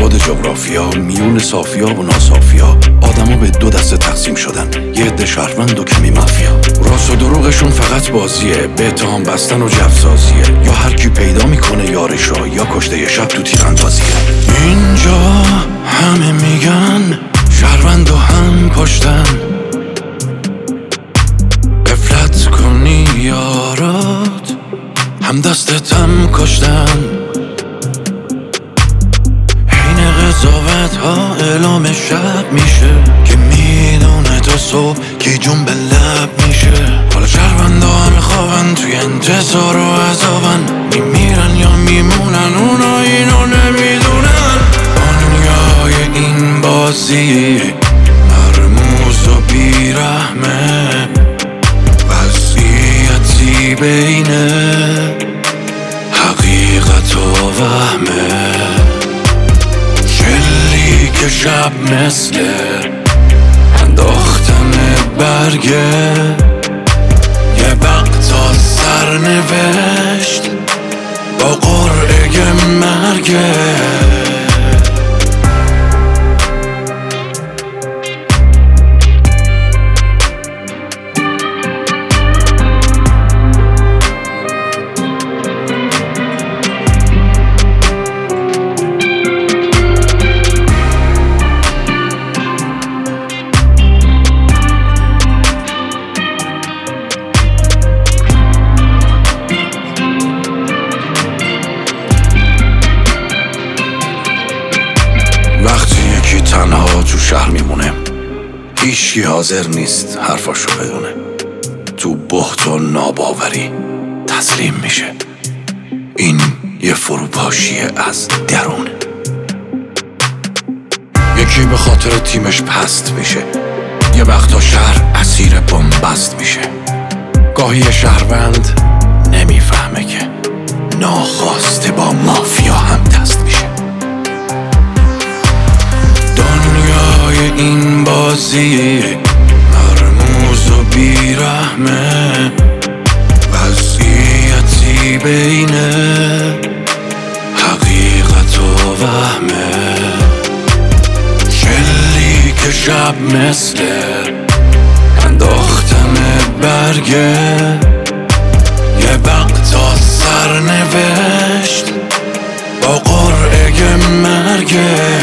ابعاد جغرافیا، میون صافیا و ناصافیا، آدما به دو دسته تقسیم شدن، یه عده شهروند و کمی مافیا. راست و دروغشون فقط بازیه، به اتهام بستن و جفسازیه، یا هر کی پیدا میکنه یارشو یا کشته یه شب تو تیراندازیه. اینجا همه میگن شهروند و هم پشتن، غفلت کنی یارات هم دستت هم کشتن. حین قضاوت ها اعلام شب میشه که میدونه تا صبح که جون به لب میشه. حالا شهروندا همه خوابن توی انتظار و عذابن، میمیرن یا میمونن اونا اینو نمیدونن. دنیای این بازی مرموز و بیرحمه، وضعیتی بین حقیقت و وهمه. شلی که شب مثل انداختن برگه، یه وقتا سرنوشت با قرعه مرگه. وقتی یکی تنها تو شهر میمونه، هیچی حاضر نیست حرفاشو بدونه، تو بهت و ناباوری تسلیم میشه. این یه فروپاشیه از درونه. یکی به خاطر تیمش پست میشه، یه وقتا شهر اسیر بنبست میشه. گاهی شهروند نمیفهمه که ناخواسته با مافیا هم دست میشه. دنیای این بازی مرموز و بیرحمه، وضعیتی بین حقیقت و وهمه. شلی که شب مثل انداختن برگه، یه وقتا سرنوشت با قرعه مرگه.